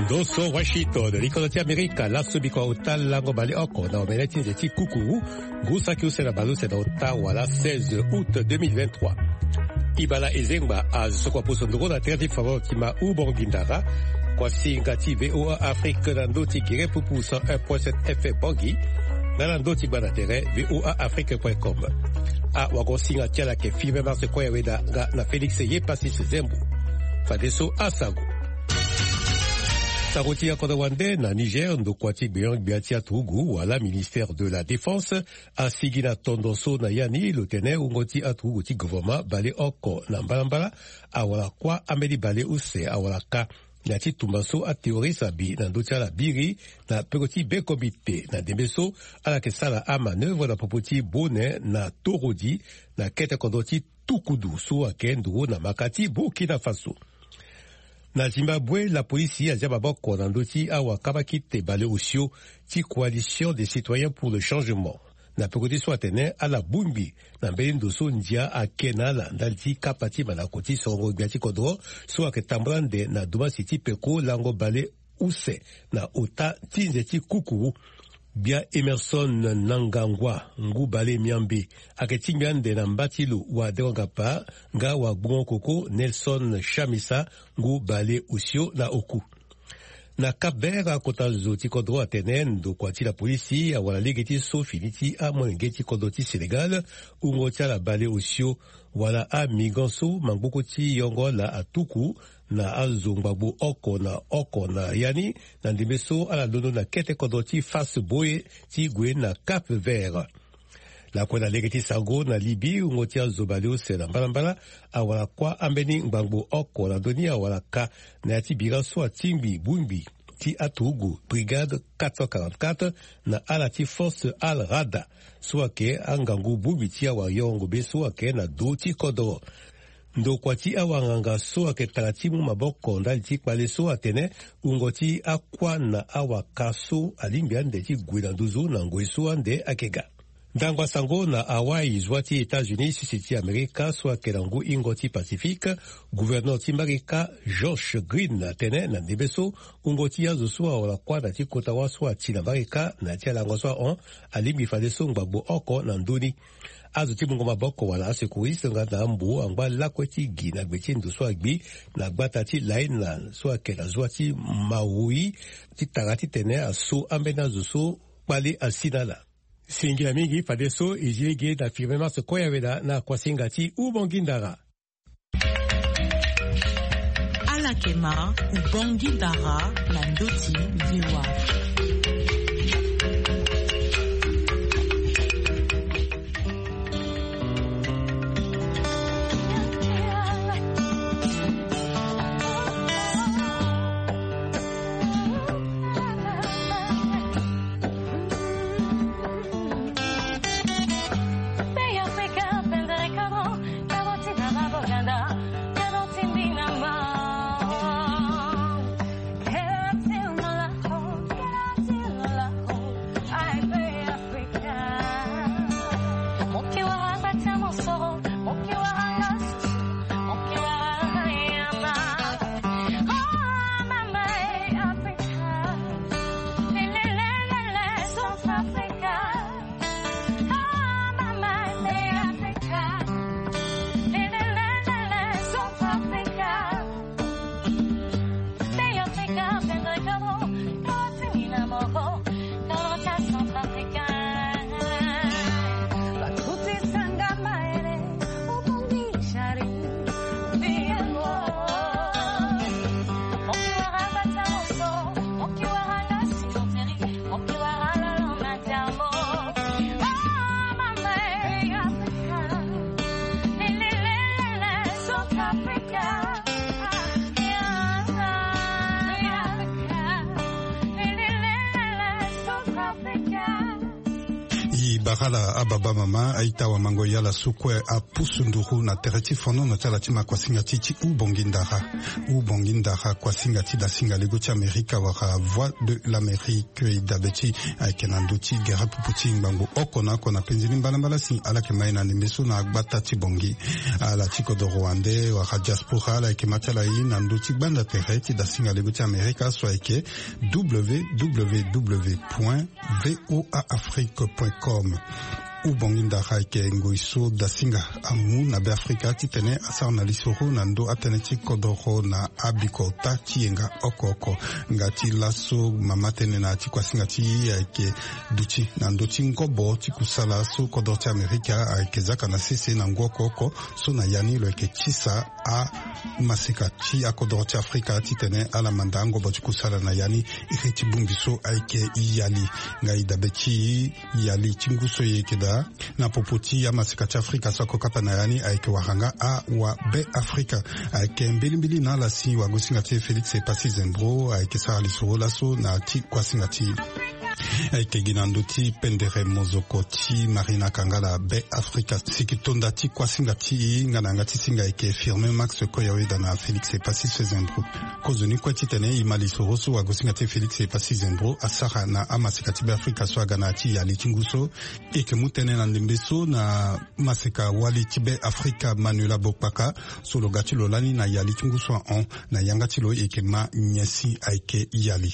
Doso Washington, l'Icoloti America, la subiko utal lango bali oko na omeleti de Kukuru, Gusa Kyusela Baluse na Ottawa la 16 août 2023. Ibala Ezengba a sokwa posondoro na terre favor kima ubongindara, kwa singati VOA Afrique na ndoti kire pupu 101.7 FM Bongi, na ndoti bana tere VOA Afrique.com. A wagosinga tiala ke filme marse kwa yaweda na Felix Yepasi Zembu. Fadeso Asago. Saroti Akodawande na Niger ndokwati Beyang Biatia Trugu wala ministère de la Défense a sigina Tondoso na Yani lotene ungoti Atrugu ti gouvernement bale oko na mbalambala awala kwa ameli bale use awala ka na ti tumbaso a terroriste bi na ndoti ala biri na pekoti be komite na demeso ala ke sala a manœuvre na popoti bone na torodi na kete kondoti tukudu so akendu na makati Burkina Faso. Na Zimbabwe, la police a Diababoko na ndoti awa kabakite bale osio ti coalition des citoyens pour le changement. Na pekoti so atene ala bumbi na mbeli ndoso ndia a kena la ndalti kapati manakoti songo biati kodro so aketambrande na duma siti peko lango bale use na ota tinze ti kukuru bia Emerson Nangangwa ngu bale miambe aketingyande na mbatilu wa derongapa nga wa Gbongo Koko Nelson Chamisa ngu bale usio na oku. Na Cap-Vert kota zoti kodro atenen do kwati la polisi awala legeti so finiti a mwengeti kodoti Senegal ungoti la bale usio wala a miganso mangbokoti yongo la atuku na azongbabu oko na yani na ndimeso ala lono na kete kodoti face boye ti gwe na Cap-Vert. La kwena legeti sango na Libi ungoti azobale ose na mbalambala awala kwa ambeni ngbangbo oko na doni awala ka na yati biranso atimbi bumbi ti Atugu brigade 444 na ala ti force al rada so ke angangu bumbi ti awa yongo be so ke na do ti kodoro ndokwati awanganga so ake talatimu maboko ndali ti kpale so atene ungoti akwa na awa kaso alimbi ande ti gwena nduzu na ngwe so ande akega. Ndangwa sango na Hawaii zwati États-Unis sisi ti Amerika so akelangu ingoti Pacifique gouverneur ti Marika Josh Green atene na ndebeso ungoti yazo so awala kwa na ti kota wa so ati na Marika na ti alango so on alimbi fale so ngbagbo oko na ndoni azo ti mungo maboko wala asekuriste nga na mbu angba lakwe ti gi na gbe ti ndu so agbi na gbata ti Lineland so akela zwa ti Maui ti tarati tene aso ambena zo so kpale asinala. Singila mingi fadeso ijige na firmema se koyaweda na kwasingati ubongindara. Alakema ubongindara na ndoti viwa. Barala ababa mama aita wa mango yala sukwe a pusunduru na tereti fono no tala tima kwa singati ubongindara kwa singati da singalego Amerika waka voix de l'Amérique idabeti aikenanduti gera puputi mbango okona kona penzini mbala si ala kemaina nimbeso na agbata tibongi ala tiko do Rwanda waka diaspora ala kematala ina nduti banda tereti da singalego Amerika soike www.voaafrique.com ubongindara ke ngoiso da singa amu na be Afrika titene asar na lisoro na ndo ateneti kodoro na abiko ta tienga okoko ngati laso mamatene na tikwa singa ti ke duchi na ndo tingobo tikusala so kodoro Amerika ke zaka na sese na ngokoko so na yani lo ke chisa a masika ti akodoro ti Afrika titene ala mandango bo tikusala na yani ireti bumbiso ke iyali ngai dabeti yali tinguso yekeda na popoti ya masikati Afrika sako kapa na yani aike wahanga a wa be Afrika aike mbilimbili na la si wa gusingati Felix Epasi Zembro aike sa alisoro laso na ti kwa singati aike ginanduti pendere mozokoti Marina Kangala be Afrika sikitonda ti kwa singati ngana ngati singa aike firme Max Koyaweda na Felix Epasi Zembro kozoni kwa titene imalisoro so wa gusingati Felix Epasi Zembro asara na amasikati be Afrika so ganati ya litinguso eke mutene na ndembeso na maseka wali tibe Afrika Manuela Bokpaka solo gatilo lani na yali tunguso on na yangatilo eke ma nyesi aike yali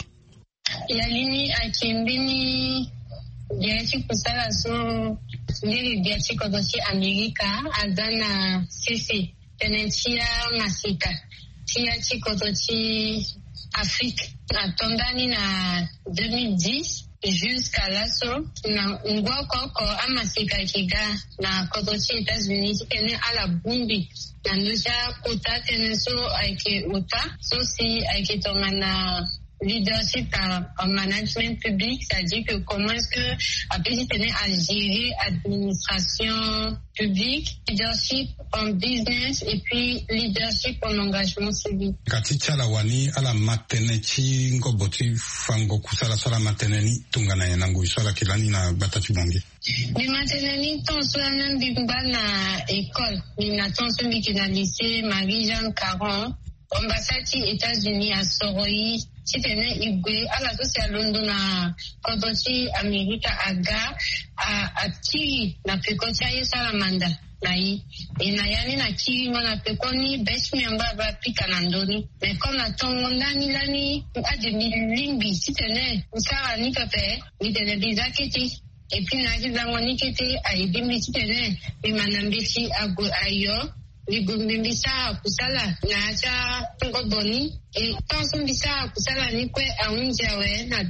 yalini akimbini diachi kusala so ndiri diachi kodoshi Amerika azana sisi tenetia masika tia chikodochi Afrika atondani na 2010 jusqu'à l'assaut na ngoko amasika kiga na kodochi États-Unis tene ala bumbi na nusha kuta tene so aike uta so si aike tongana leadership en management public, c'est-à-dire que comment est-ce que après tenir à gérer administration publique, leadership en business et puis leadership en engagement civique. Katika la wani ala matenechi ngoboti fango kusala sala mateneni tungana ya nangu isala kilani na batatu bongi. Ni mateneni tonso nan bimba na école, ni na tonso biki na lycée Marie-Jeanne Caron, ambassade États-Unis à Soroi. Chitene igwe ala tosi ya London na kodochi Amerika aga a kiri na pekocha yesa la manda na hii ina yani na kiri mwana pekoni beshmi amba ba pika na ndoni mekona tongo ndani lani ade milimbi chitene usara nikape nitene bizaketi epi na jizango nikete aibimbi chitene bimanambishi agu ayo Libumbisa kusala na acha ngoboni et tansumbisa kusala ni kwe aunjawe na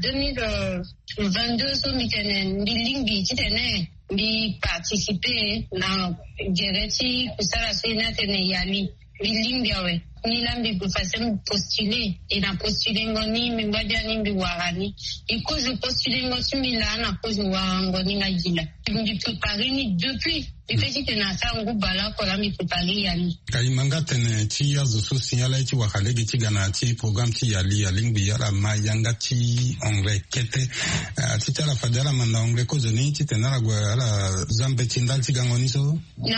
2022 so mitene bilingi titene bi participer na gereti kusala sina tene yali bilingi awe ni lambi kufasem postuler ina postuler ngoni mbadia ni mbiwarani ikozo postuler ngoti milana kozo wangoni ngajila ndi préparer ni depuis Ifeji tena sangu bala kola mi préparer yani kaimanga tene ti yazo so signala ti wakalege ti gana ti programme ti yali ya lingbi yala ma yanga ti anglais kete ti tala fadala manda anglais kozo ni ti tena la ala zambe ti ndal ti gangoni so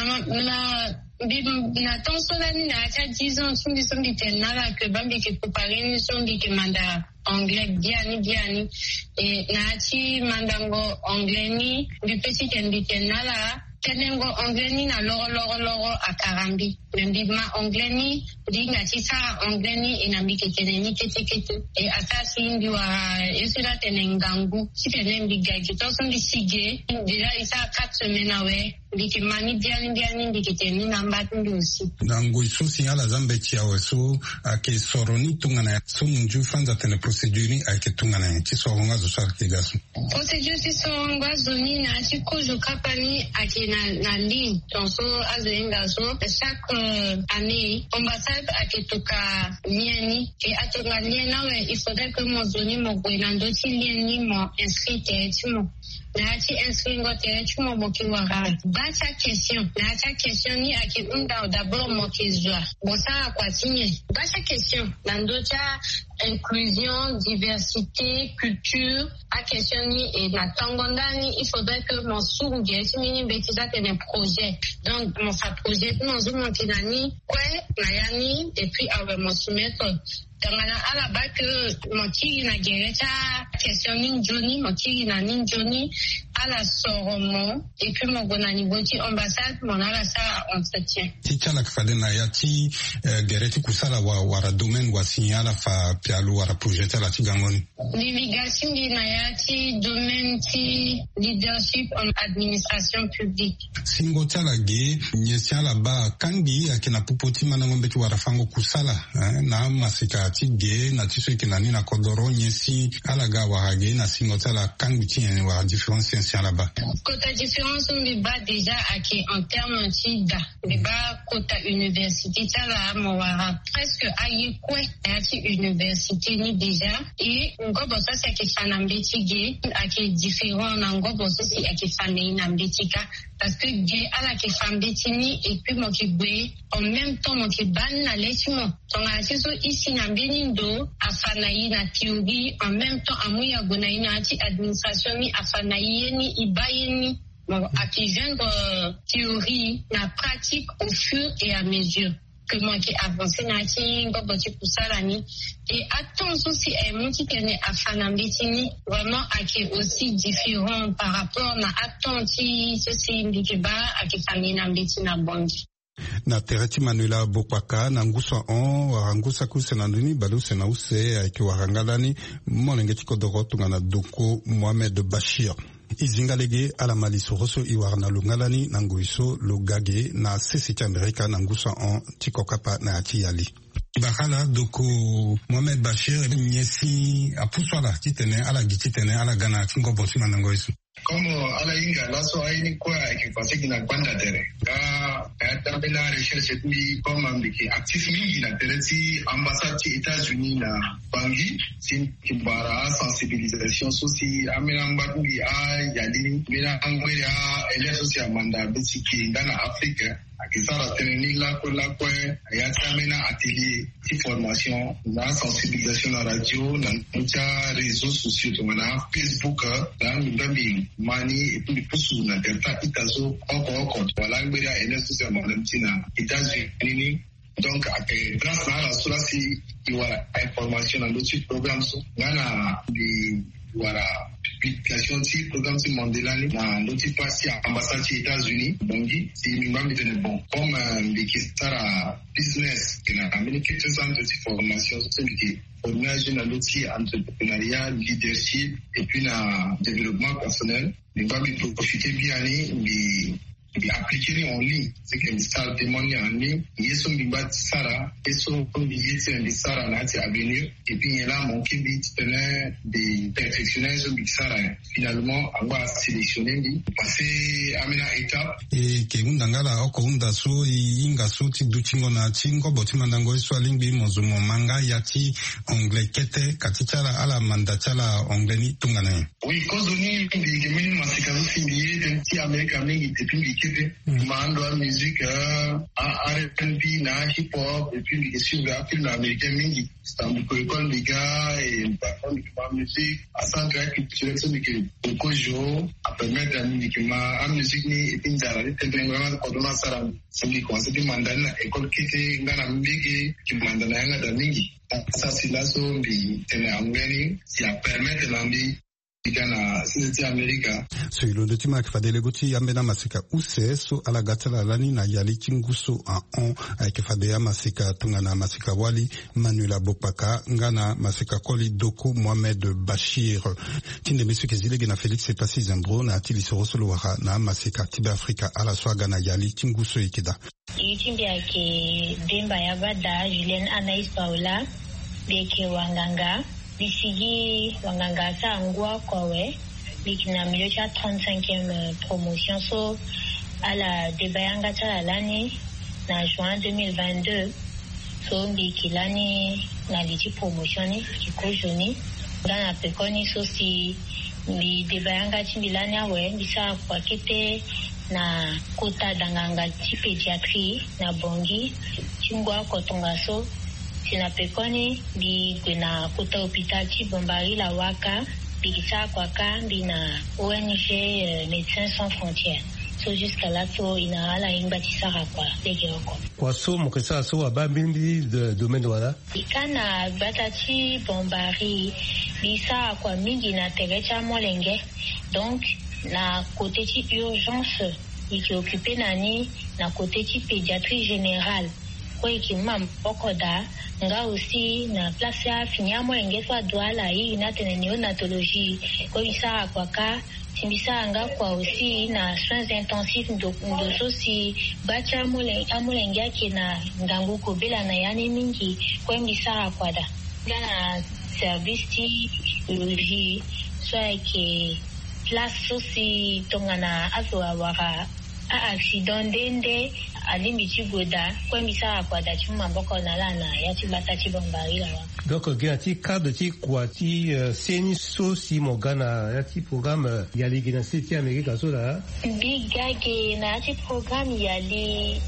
na tonsola ni na acha 10 ans sumbi tena la ke bambi ke préparer ni sumbi ke manda anglais biani na achi mandango anglais ni bi petit tena la tenengo anglais ni na loro akarambi mbima anglais ni dinga tisa anglais ni inambike teneni kete e asasi ndiwa esura tenengangu sitenembi gagi tosundi sige dira isa 4 semaines awe ndike mani biani ndike teni namba ndosi nango iso signala zambe ti awe so ake soroni tungana so munju fanza tene procedure ake tungana ti soronga zo sarke gasu procedure ti soronga zoni na ti kozo kapani ake na ligne tonso azoenga so chaque année ambassade akitoka lieni et atonga liena we il faudrait que mon zoni mo gwelando ti lieni mo inscrit ti mo na ti inscrit ngote ti mo mokiwara bacha question ni ake unda d'abord mo kezwa bon ça quoi signer bacha question nando cha inclusion, diversité, culture, à questionner et la Tangondani, il faudrait que mon sourd, si mini bêtisa que des projets. Donc, mon sa projet, mon zoom, mon tinani, quoi, nayani, et puis, avec mon soumettre. Tangana à la base que mon tiri na guerreta, questionning Johnny, mon tiri na nin Johnny, à la Soromo, et puis mon gonani boti ambassade, mon ala sa entretien. Ticha la kafade na ya ti guerreti kusala wara domaine wa signala fa pialu wara projet la tigangoni. Navigation di na ya ti domaine ti leadership en administration publique. Singo tala ge, nyesiala ba kangi akina pupoti manangombe tu wara fango kusala, na masika ti ge na ti so ikinani na kodoro nyesi alaga wahage na singo tala kangi ti ene wara différence siya là-bas. Kota différence on ba déjà aki en termes ti da, ba kota université tala mo wara presque aye kwe ti université ni déjà et ngobo ça c'est ki fanambe ti ge aki différent na ngobo ça c'est aki fanei na mbetika parce que ge ala ki fambe ti ni et puis mo ki gwe en même temps mo ki ban na lesimo ton ati so ici na benindo afanayi na théorie en même temps amuya gonayi na ti administration ni afanayi ni ibayeni bon aki joindre théorie na pratique au fur et à mesure que moi qui avancé na ti ngobo ti kusala ni et attention aussi et mon ti kene afanambetini vraiment aki aussi différent par rapport na attention ceci ndikiba aki famina mbetina bondi na tereti Manuela Bopaka na ngusa on warangusa kusena nduni balu sena use aki warangalani molenge tikodoro tungana doko Mohamed Bashir izingalege ala maliso roso iwarna lungalani na nguiso lugage na sesi Amerika na ngusa on tikokapa na atiyali bakala doko Mohamed Bashir nyesi apuswala titene ala gititene ala gana tingo bosima na ngoiso comme ala inga laso aini kwa ki pasiki na kwanda tere ga tambela recherche ni comme ambiki actif mingi na tereti ambassade ti États-Unis na Bangui sin kibara sensibilisation soci amena mbandi a yali mena angwera ele soci amanda besiki ngana Afrique akisara teneni la kwa ayatamena atelier ti formation na sensibilisation na radio na mucha réseaux sociaux na Facebook na ndambi mani et puis pusu na delta itazo oko wala ngberia enesu se malamtina États-Unis donc grâce à la solasi iwara information na l'autre programme so ngana di wara publication ti programme ti Mandela ni na l'autre partie ambassade ti États-Unis bongi si mimba mitene bon comme l'ikistara business na communication centre de formation c'est qui formation na l'outil entrepreneuriat leadership et puis na développement personnel mimba mi profiter bien ni appliquer en ligne c'est que ça témoigne en ligne yeso mimba sara yeso yiti sara na ti avenir et puis là mon qui tenait des perfectionner so sara finalement avoir sélectionné ni passer à une étape et que undangala okunda so inga so ti duchingo na chingo botima ndango so lingbi mozumo manga yati anglais kete katichala ala mandachala anglais ni tungana oui cause ni ndi mini masikazo findiye de America mingi depuis mando musique R&B na hip hop et puis les suivre film américain mingi c'est école les gars et par contre musique à centre culturel c'est que kojo a permettre à musique ma musique ni et puis ça c'est vraiment kodona sara c'est que quoi c'est mandana école qui était ngana mingi qui mandana yanga da mingi ça c'est là so bi tene angeni si a permettre l'ambi kana sineti Amerika so ilondo tima kifadele goti yambena masika use so ala gatala lani na yali chinguso a on kifade ya masika tungana masika wali Manuela Bopaka ngana masika koli doko Mohamed Bashir tinde mesu kezilege na Felix Epasi Zembro na atili sorosolo wara na masika tibe Afrika ala swaga na yali chinguso ikida itimbi ake demba ya bada Julien Anaïs Paola beke wanganga Bisigi wanganga sa ngwa kwawe bikina milieu cha 35e promotion so à la debayanga cha l'année na juin 2022 so bikilani na liti promotion ni kikojoni ngana pekoni so si mi debayanga chimbilani awe bisa kwa kete na kota danganga ti pédiatrie na bongi chingwa kotonga so tinapekoni bi kuna kuta hopital ti bombari la waka bikisa kwaka bina ONG Médecins Sans Frontières. So jusqu'à là so ina ala ingbatisa kwa lege oko. Kwa so mokesa so abambindi de domaine wala. Ikana batati bombari bisa kwa mingi na terecha molenge. Donc na côté ti urgence qui occupé nani na côté ti pédiatrie générale. Kwa ikimam okoda nga aussi na place ya finyamo engeswa douala hii na tena neonatologie kwa isa kwa ka timbisa nga kwa aussi na soins intensifs ndo sosi bacha amulenge yake na ngangu kobela na yani mingi kwa mbisa kwa da na service ti urologie so ke place sosi tongana azwa wara a accident dende alimbi chigoda kwa misa kwa da chuma boko na lana ya chibata chibombari la. Donc gati cadre ti kwa ti seni so si mogana ya ti programme ya li gina seti Amerika so la. Bigage na ti programme ya li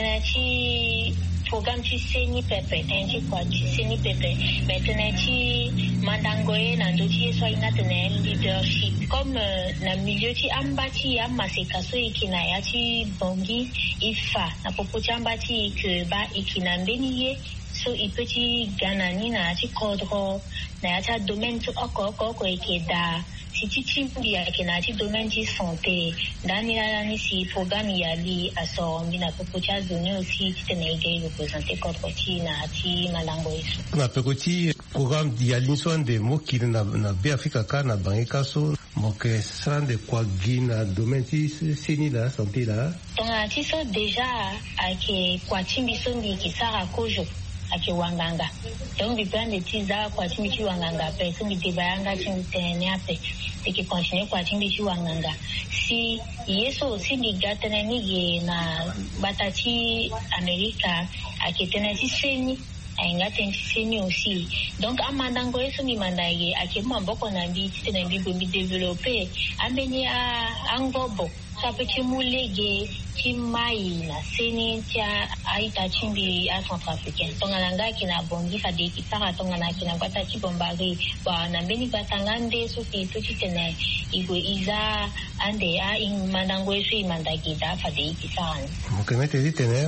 tenati programme ti seni pepe tenati kwa ti seni pepe mais tenati mandangoe na ndoti so ina tene leadership comme na milieu ti ambati ya masekaso ikina ya ti bongi ifa na popoti ambati ke ba ikina mbeniye so ipeti ganani na ti kodro na ya ta domaine to oko ikeda si ti ya kina ti domaine ti santé dani la ni si programme ya li aso mbina popoti azoni aussi ti tene ige représenter kodro ti na ti malango iso na pekoti programme ya linso de mokili na be Afrika ka na bangeka so moke sande kwa gina domaine ti seni la santé la tonga ti so déjà ake kwa timbi so mbi ki sara kojo ake wanganga donc bi plan de tiza kwa timbi ti wanganga pe so mbi tebayanga timbi tene ape eke continue kwa timbi ti wanganga si yeso si mbi gatene ni ye na batati Amerika ake tene ti seni ainga tensini aussi donc amandango eso mi mandaye akema mboko na mbi tena mbi bombi développer ambeni a angobo sa petit mulege timai na seni tia aita chimbi a Centrafricain tonga langa kina bongi fade kisara tonga na kina bata chibombari ba na mbeni batangande so ki to tena igo iza ande a in mandango eso imandage da fade kisara mokemete ditene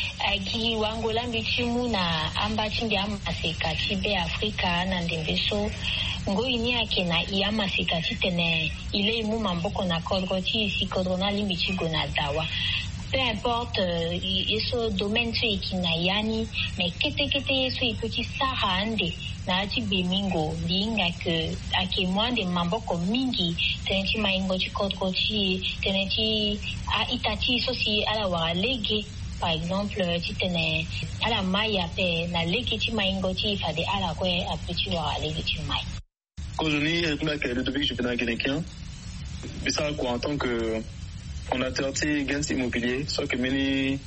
ki wangola mbichimu na ambachindi amaseka chibe Afrika na ndembeso ngo ini yake na iamaseka chitene ile imu mamboko na kodroti si kodrona limbichigo na dawa peu importe yeso domaine so ikina yani mais kete yeso ipoti sara ande na ati bemingo linga ke ake mwande mamboko mingi teneti maingo chi kodroti teneti a itati so si ala wara lege. Par exemple, tu tenais à la maille à paix, na leki maingo ti fade à la kwe a petit wa leki mai. Quand je dis depuis que je viens guinéen, mais ça quoi en tant que fondateur de Gens Immobilier, soit que meni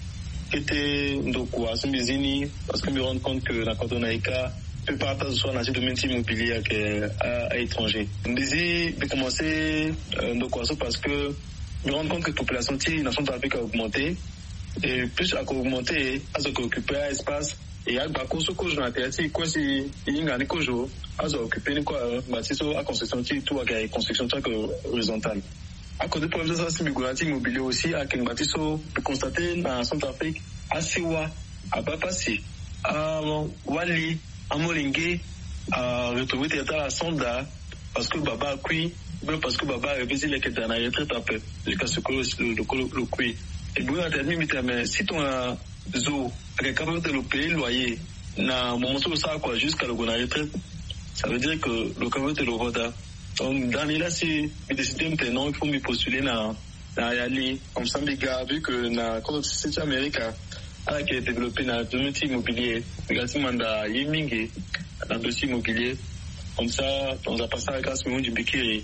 était donc quoi, son bizini parce que me rendre compte que la Cotonaïka peut partager soit dans ce domaine immobilier à étranger. Bizi de commencer donc quoi parce que me rendre compte que la population de la Centrafrique a augmenté. Et plus à augmenter, à ce qu'occuper l'espace et à bakoso ko na tete ko si inga ni kojo à ce occuper ni quoi bâtisse à construction tout à construction horizontale. À côté de problème ça c'est immobilier aussi à qu'un bâtisse peut constater dans Centrafrique à Siwa à Bapasi à Wali à Molingue à retrouver théâtre à Sonda parce que baba kui même parce que baba a visité les dans la retraite après jusqu'à ce que le kui. Et bon, mais si ton zoo est capable de le payer loyer, na moment où ça quoi jusqu'à le gouvernement retraite, ça veut dire que le capable de le voter. Donc dans les là si il décide maintenant il faut me postuler na Yali comme ça mes gars vu que na quand c'est Amérique a qui est développé na domaine immobilier, également dans Yemingue dans dossier immobilier comme ça on a passé à grâce du Bikiri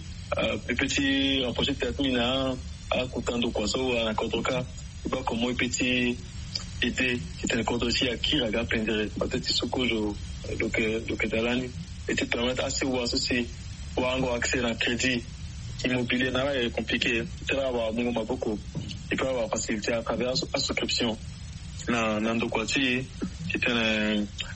petit projet de terminer à Koutando Kwaso à Kotoka pas comment petit était c'était un aussi à qui la gare pendrait peut-être Sokojo donc dalani était permettre assez ou associer ou avoir accès à crédit immobilier là est compliqué tu vas avoir beaucoup il peut avoir facilité à travers la souscription na Ndokwati c'est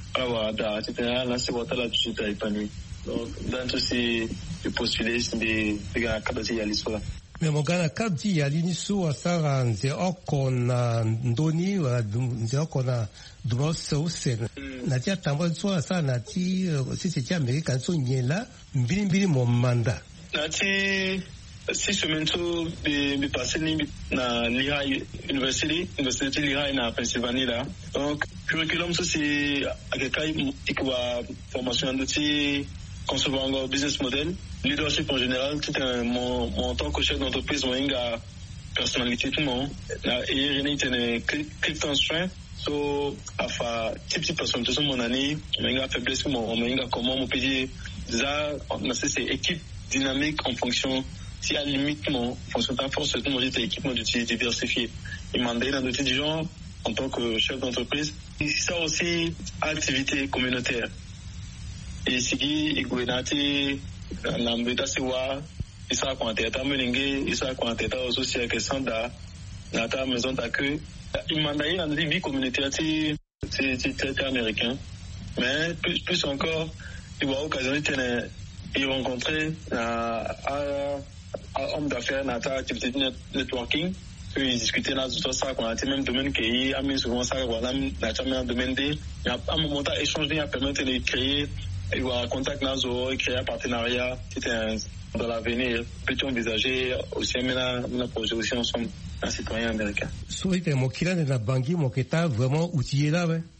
alors da c'était là c'est votre là tout de suite épanoui. Donc dans tous ces postulés c'est des gars capacité ya lisola. Mais mon gars kabdi ya liniso asara nze okona ndoni wa nze okona dumo sose na tia tambo so asara na ti si c'est américain so nyela mbili mon mandat. Na ti si semaine de passer na Lehigh University Lehigh na Pennsylvanie là. Donc curriculum ça c'est avec quoi formation de concevoir un business model, leadership en général, tout mon tant que chef d'entreprise, mon personnalité tout le monde. Et j'ai une Clifton Strength, so afa type personne tout mon année, mon faiblesse mon comment mon PD ça c'est équipe dynamique en fonction si à limite mon fonction de force tout mon dit équipe de diversifier. Il m'a donné dans d'autres gens en tant que chef d'entreprise. Ça aussi activité communautaire. Et si iguenati nambeta siwa isa kwanteta meninge isa kwanteta aussi avec sanda nata maison d'accueil il m'a donné dans vie communautaire c'est américain mais plus encore il va occasionner de rencontrer un homme d'affaires nata activité networking puis discuter là sur ça qu'on a même domaine qui a mis souvent ça voilà naturellement domaine des à un moment échanger à permettre de créer et voilà contact nazo créer un partenariat c'était dans l'avenir peut-on envisager aussi un projet aussi ensemble un citoyen américain. Souhaite mon kila de la banque mon état vraiment outillé là ouais.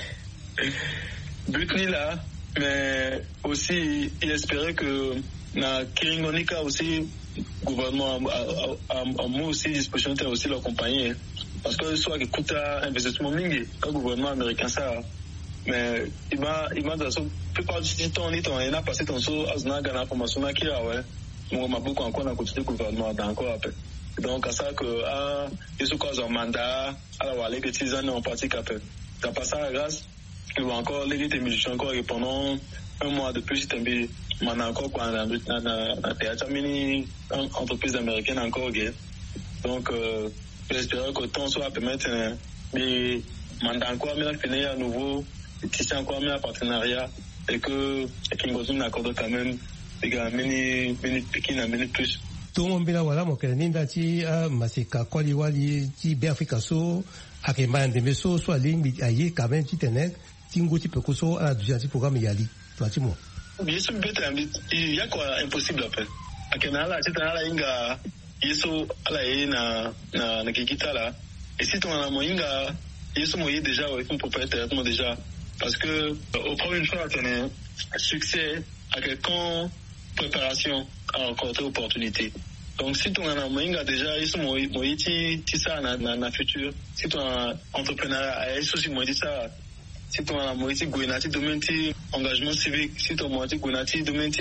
But ni là mais aussi il espérait que na Kiringonika aussi gouvernement a moi aussi disposition de aussi l'accompagner parce que soit écoute investissement mingi le gouvernement américain ça mais il m'a dans la plupart du temps il a passé ton saut à zona gana formation qui là ouais moi m'a beaucoup encore dans côté gouvernement encore après donc à ça que ils sont quoi un mandat alors aller que 6 ans en pratique après t'as passé à grâce que encore les musiciens encore pendant un mois de plus t'es encore quoi dans théâtre mini entreprise américaine encore gay donc j'espère que ton soit permettre mais mandat encore mais finir à nouveau tisser encore un partenariat et que Kingozoom accorde quand même les gars mini pikin mini plus tout le monde là voilà mon keninda ti masika kwali wali ti Afrika so akemande meso so ligne ayi quand même ti tenek tingo ti pekoso à du programme yali pratiquement bien sûr il y a quoi impossible après akenala titana inga yeso ala na kikita là et si ton na moinga yeso moyi déjà ouais comme propriétaire déjà parce que au premier choix tenir succès à quelqu'un préparation à rencontrer opportunité donc si ton na moinga déjà yeso moyi ti ça na futur si ton entrepreneur yeso si moyi ça si ton moiti gouinati domaine engagement civique si ton moiti gouinati domaine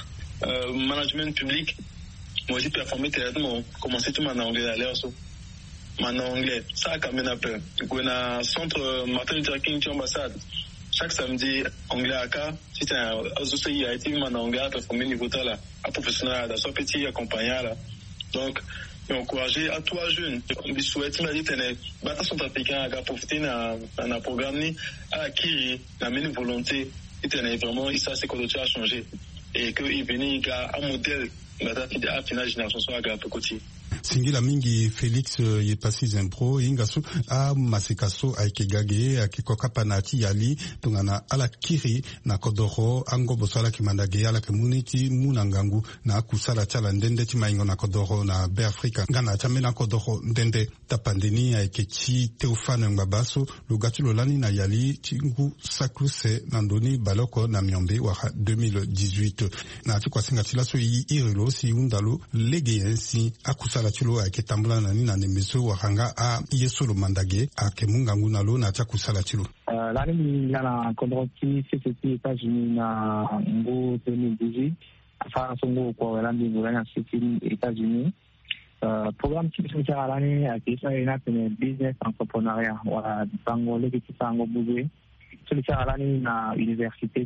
management public moiti performer théâtrement commencer tout maintenant anglais à l'air so maintenant anglais ça quand même un peu gouina centre Martin Luther King ambassade chaque samedi anglais à cas si tu as aussi a été maintenant anglais performer niveau là à professionnel dans son petit accompagnant là donc encourager à toi jeune je souhaite la dit bata son africain à profiter na programme ni à qui la même volonté était vraiment ça c'est que tu as changé et que il venait un modèle bata à finale génération soit à côté singila mingi Felix ye pasi zempro ingasu a masikaso aikegage akikoka panati yali tungana ala kiri na kodoro ango bosala kimandage ala community munangangu na kusala chala ndende timaingo na kodoro na be Afrika ngana chamena kodoro ndende tapandeni aikechi teufana ngbabaso lugatu lolani na yali tingu sakluse nandoni baloko na miombe wa 2018 na tukwa singatila so irelo si undalo legeyensi akusala chulo akitambula nani na nemeso wahanga a yesolo mandage akemungangu nalo na cha kusala chulo lani ngana kodroti CCT États-Unis na ngo 2018 afara songo kwa welandi ngulanya CCT États-Unis programme type cha lani akisa ina tene business entrepreneuriat wa bango legiti tango buzwe tuli cha lani na université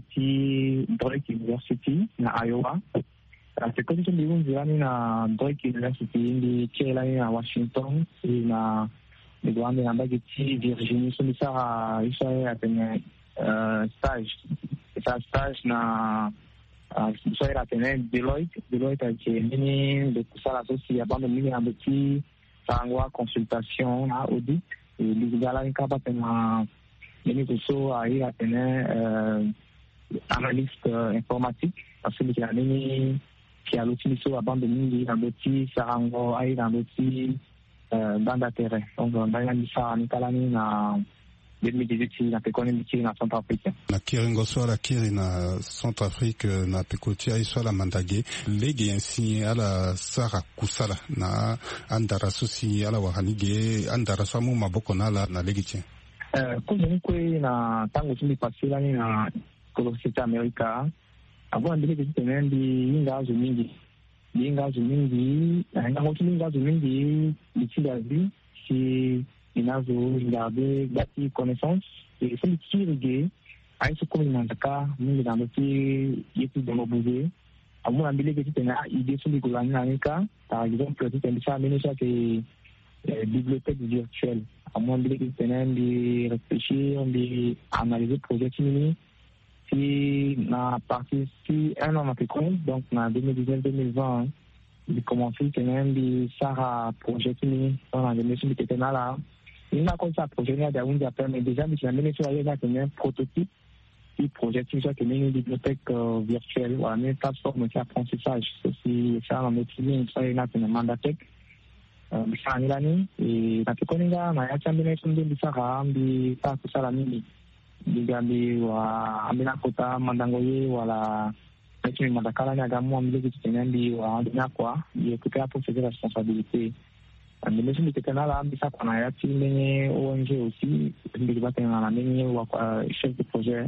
Drake University na Iowa. C'est comme si nous disions na Drake University in Carolina na Washington na Virginie so misara isa atene stage. Esa stage na so era tener Deloitte que mini de kusala sosi abando mini ambeti sangwa consultation na audit et ligala nkaba tena mini kuso ai a tener analyste informatique parce que la mini qui a l'utilisation abando mini ambeti sarango ai ambeti dans d'intérêt. Donc dans la mission nikalani na 2018 na pekoni miti na Centrafrique. Na kiringo swala kiri na Centrafrique na pekoti ai swala mandage legi ainsi ala sara kusala na andara sosi ala wahanige andara swamu maboko nala na legi tien. Kuzuni kwe na tangu sindi pasila ni na kolosita Amerika abona ndile kitenendi ingazo mingi na ingazo mingi litilazi si inazo regarder bâti connaissance et c'est qui regarde à ce comme mandaka mingi dans le petit yetu de l'objet à mon ambile que tu as idée sur les gouvernements par exemple tu as ça mener ça que bibliothèque virtuelle à mon ambile que tu as de réfléchir de analyser projet mini si na partie si un an après donc na 2019-2020 de commencer quand de ça projet mini dans la mission qui était là. Il m'a comme ça projet là d'un appel mais déjà mais la mission là c'est un prototype qui projette sur une bibliothèque virtuelle ou une plateforme d'apprentissage c'est ça on utilise ça là c'est un mandatec ça l'année et la pekoninga na ya chambele sonde bisara ambi ça ça la mini digambi wa amina kota mandangoye wala lakini mandakala na gamu ambi kitenambi wa ndina kwa yekuka hapo c'est la responsabilité. Mais je me disais là, ça qu'on a été mené ONG aussi, je me disais na mené ou chef de projet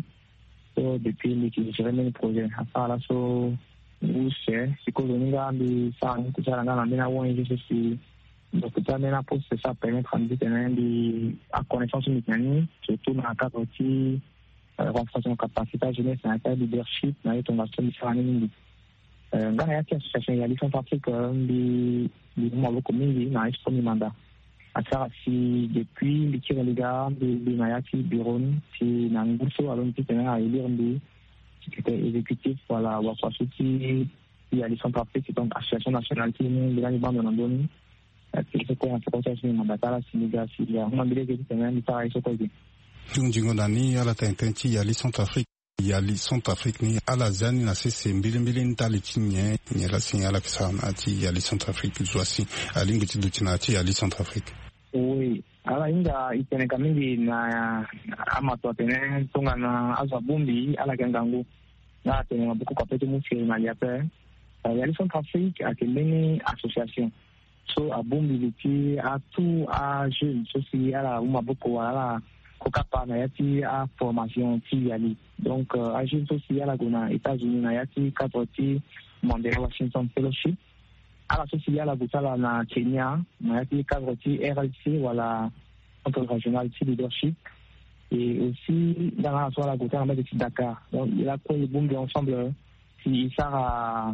depuis que j'ai mené le projet. À là so où c'est que nous avons ça que ça na mené ONG aussi. Donc ça mené pour ça permettre de tenir à connaissance mécanique, surtout dans le cadre aussi renforcer nos capacités jeunesse et un leadership dans les formations différentes. Dans la association il y a des Centrafrique des beaucoup mingi na expo mandat à ça si depuis le tir les gars de Mayati Biron si na nguso alors qui tenait à élire des secrétaire exécutif voilà wa kwa soutien il y a les Centrafrique donc association nationale qui nous les bandes en donne c'est quoi un processus de mandat là si les gars si il y a un membre qui tenait à faire ça quoi tunjingo nani ala tententi ya li Centrafrique ya li Centrafrique ni ala zani na sese mbili ntali tinye nyela sinyala kisana ati ya li Centrafrique zoasi alinguti dutina ati ya li Centrafrique. Oui, ala inga iteneka mingi na ama tuatene tonga na azabumbi ala gangangu na tene mabuku kwa pete mufiri na liape ya li Centrafrique a kemeni association so abumbi liti a tout a jeune so si ala umabuku wala kokapa na yati a formation ti yali donc agence aussi à la gona États-Unis na yati katoti Mandela Washington Fellowship à la société à la gutala na Kenya na yati katoti RLC wala centre régional de leadership et aussi dans la soirée la gutala de Dakar donc il a quoi le boom ensemble si ça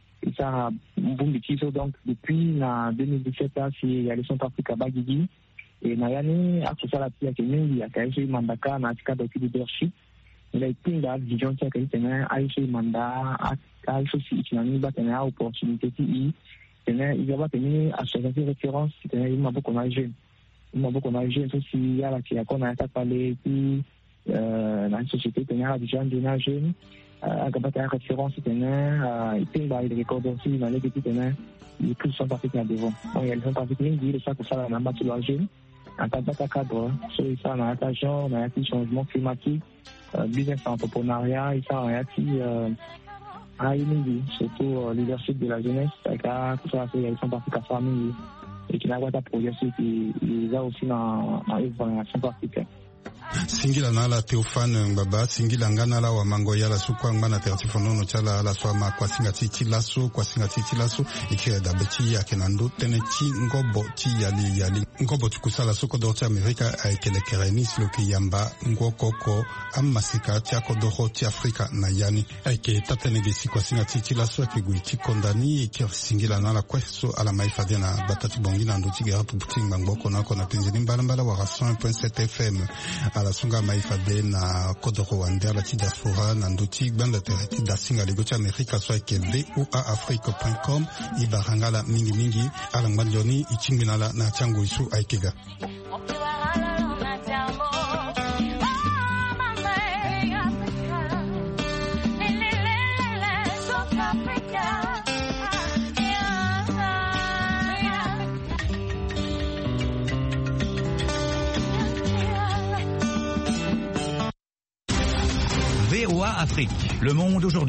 boom de donc depuis na 2017 là si y a les Centrafrique à Bagigi et Nayani a tout ça la pia Kenya a kaisha mandaka na tika de leadership il a été là vision qui a été aisha manda aisha si itinani ba tena opportunité qui tena il va tenir association référence tena il m'a beaucoup jeune aussi ya la qui a kona ta parler qui la société tena vision de na jeune a gabata référence tena il tem ba il record aussi dans les petits tena il plus sont partis devant donc il sont partis dit ça pour ça la namba sur la jeune en tant que cadre sur ça on a attention on a un changement climatique business entrepreneuriat et ça on a à une surtout leadership de la jeunesse avec tout ça c'est ils sont partis à famille et qui n'a pas de projet qui ils a aussi dans l'évaluation pratique. Singila nala Teofane Mbaba singila ngana la wa mango yala sukwa ngana teratifu nono chala la swama kwa singati tilaso ikira dabeti ya kenando teneti ngobo ti yali ngobo tukusala soko dorti Amerika aikele kerenis loki yamba ngokoko amasika tiako doho ti Afrika na yani aike tatenegesi kwa singati tilaso akigui tikondani ikira singila nala kweso ala maifadena batati bongi na ndoti gara puputi mbangoko nako na penzini mbala wa 100.7 FM ala sunga maifa be na kodoro wandera ti diaspora na ndoti gbanda tere ti dasinga lego ti Amerika so ayeke voaafrique.com i baranga la mingi ala ngbandoni i tingbina la na ti ango e so ayeke ga. VOA Afrique, le monde aujourd'hui.